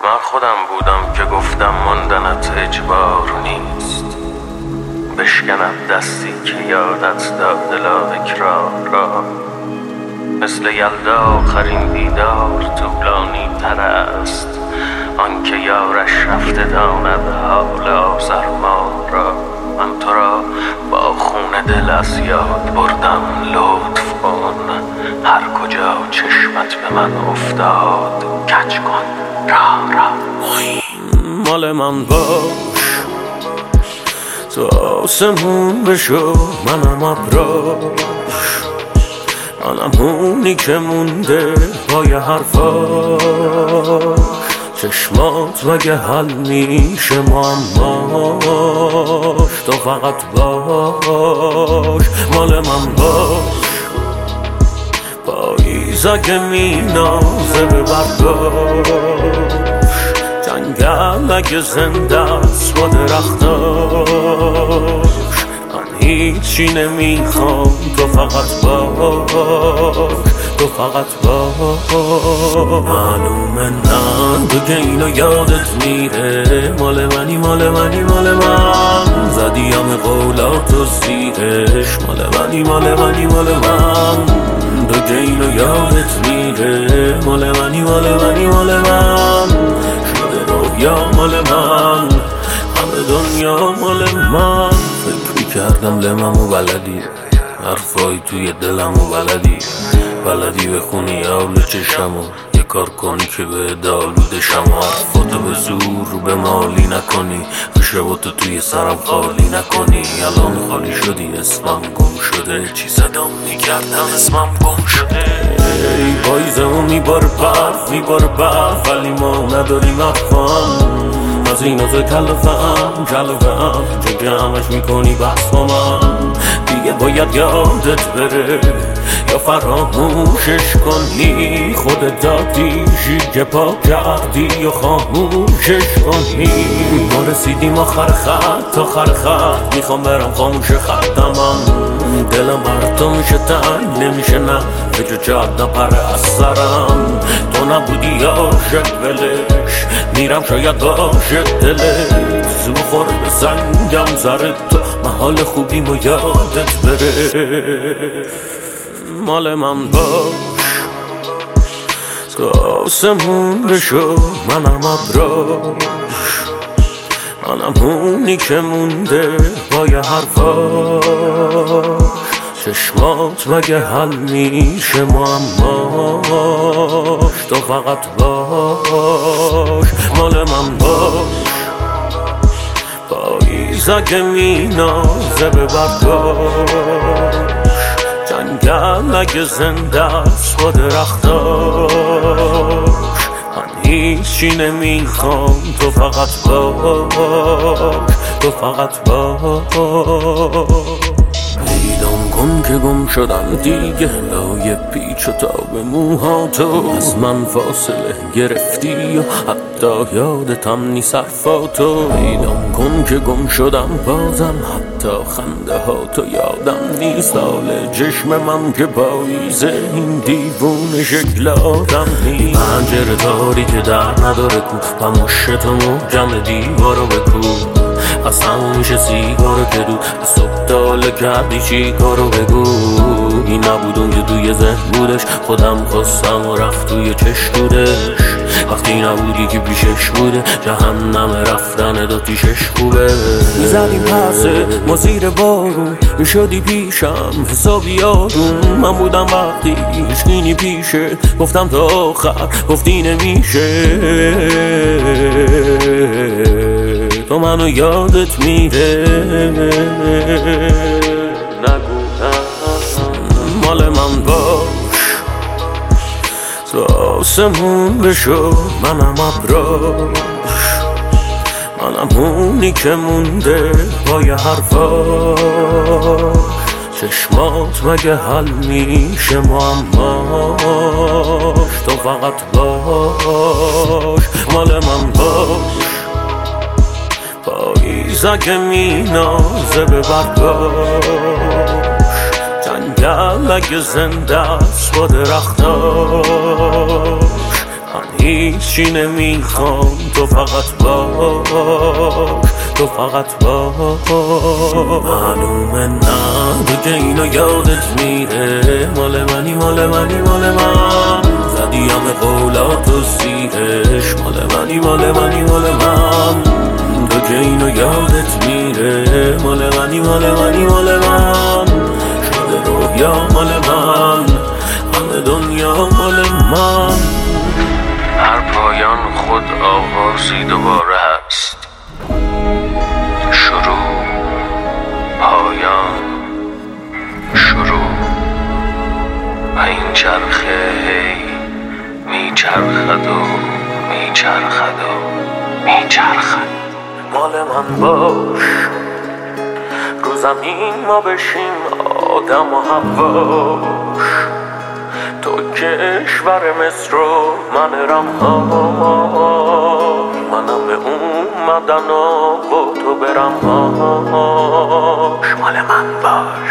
من خودم بودم که گفتم ماندنت اجبار نیست، بشکنم دستی که یادت داد لاذکرار را. مثل یلدا آخرین دیدار طولانی تر است، آنکه یارش رفته داند حال آزرمان را. من تو را با خون دل از یاد بردم، لطف کن هر کجا چشمت به من افتاد کج کن را. مال من باش، تو آسمون بشو منم ابراش، منم اونی که مونده پای حرفاش. چشمات مگه حل میشه معماش، تو فقط باش. مال من باش، پاییز اگه مینازه به برداش، جنگل اگه زنده است با درختاش. من هیچی نمیخوام، تو فقط باش، تو فقط باش. معلومه نه تو که اینو یادت میره، مال منی مال منی مال من. زدی همه قولاتو زیرش، مال منی مال منی مال من. تو که اینو یادت میره، مال منی مال منی مال من. شده رویا مال من، همه دنیا مال من. فکر میکردم لممو بلدی، حرفای توی دلمو بلدی بخونی آلو چشمو. یه کار کنی که به دالوده شما، حرفاتو به زور به مالی نکنی، خشباتو توی سرم خالی نکنی. الان خالی شدی، اسمم گم شده، چی صدام میکردم اسمم گم شده. ای پاییزمو میبار برف، ولی ما نداریم افهم. از این از کلفم چه همش میکنی بحث با من. دیگه باید یادت بره یا فراموشش کنی، خودت دادیشی که پا کردی یا خاموشش کنی. ما رسیدیم آخر خط، میخوام برم خاموش خطم. دلم بر تو میشه تنگ، نمیشه نه به جاده پر از سرم. تو نبودی عاشق ولش، میرم شاید باشه دلت. زو خورده به سنگم زره تو، محال خوبیم و یادت بره. مال من باش، تو آسمون بشو منم ابراش، منم اونی که مونده پای حرفاش. چشمات مگه حل میشه معماش، تو فقط باش. مال من باش، پاییز اگه مینازه به برداش، جنگل اگه زنده است با درختاش. من هیچی نمیخوام، تو فقط باش، تو فقط باش. پیدام کن که گم شدم دیگه، لای پیچ و تاب موهاتو. از من فاصله گرفتی و حتی یادتم نیست حرفاتو. پیدام کن که گم شدم بازم، حتی خنده هاتو یادم نیست. حال چشم من که پاییزه، این دیوونه شکل آدم نیست. پنجره تاری که در نداره کو، پموشتو محکم دیوارو بکو. قسم میشه سیگارو که دو صبح داله کردی چی کارو بگو. این نبود اون که توی ذهن بودش، خودم خواستم و رفت توی چشمودش. وقتی نبودی که پیشش بوده، جهنم رفتن داتیشش خوبه. میزدیم پسه ما زیر بارون، میشدی پیشم حسابی آروم. من بودم وقتی هیچکی پیشه، گفتم تا آخر گفتی نمیشه. تو منو یادت میره، نگو مال من باش، تو آسمون بشو منم ابراش، منم اونی که مونده پای حرفاش. چشمات مگه حل میشه معماش، تو فقط باش. مال من باش، پاییز اگه مینازه به برداش، جنگل اگه زنده است با درختاش. من هیچی نمیخوام، تو فقط باش، تو فقط باش. معلومه نه تو که اینو یادت میره، مال منی مال منی مال من، زدی همه قولات و سیرش، مال منی مال منی مال من. تو که اینو یادت میره، مال منی مال منی مال من، شده رویا مال من، همه دنیا مال من. هر پایان خود آغازی دوباره هست، شروع، پایان، شروع. و این چرخه هی میچرخد و میچرخد و میچرخد. مال من باش، رو زمین ما بشیم آدم و حواش، تو کشور مصر و من رمهاش، منم به اومدن و با تو برمهاش. مال من باش.